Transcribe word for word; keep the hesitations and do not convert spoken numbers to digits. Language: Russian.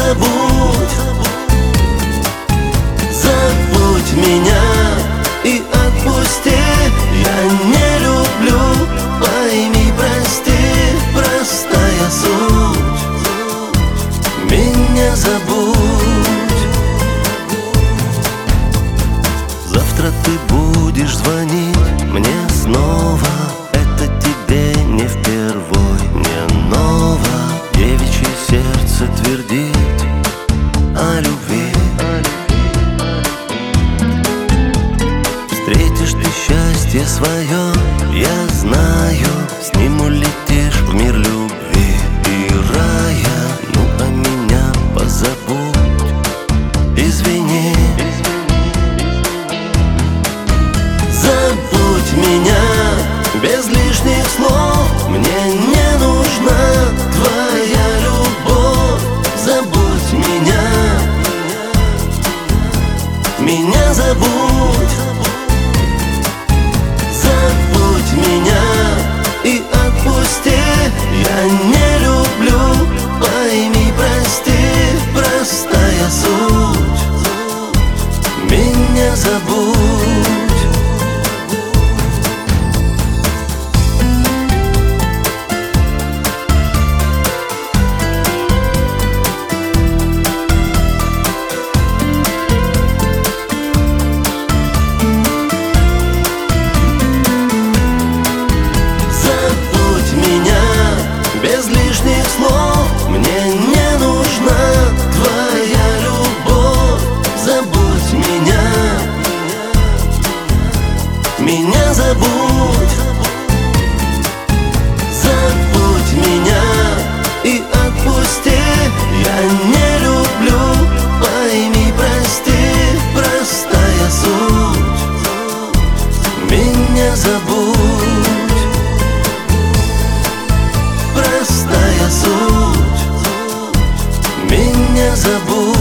забудь, забудь меня и отпусти. Я не люблю, пойми, прости, простая суть. Меня забудь. Завтра ты будешь звонить мне снова. Это тебе не впервой, не ново. Девичье сердце твердит о любви. Встретишь ты счастье свое, я знаю. С ним улетишь в мир любви и рая. Ну а меня позабудь, извини. Забудь меня без лишних слов. Мне не нужна твоя любовь. Забудь меня, меня забудь. Забудь меня и отпусти. Я не люблю, пойми, прости, простая суть. Меня забудь. Без лишних слов. Мне не нужна твоя любовь. Забудь меня, меня забудь. Забудь меня и отпусти. Я не люблю, пойми, прости, простая суть. Меня забудь. Простая суть. Меня забудь.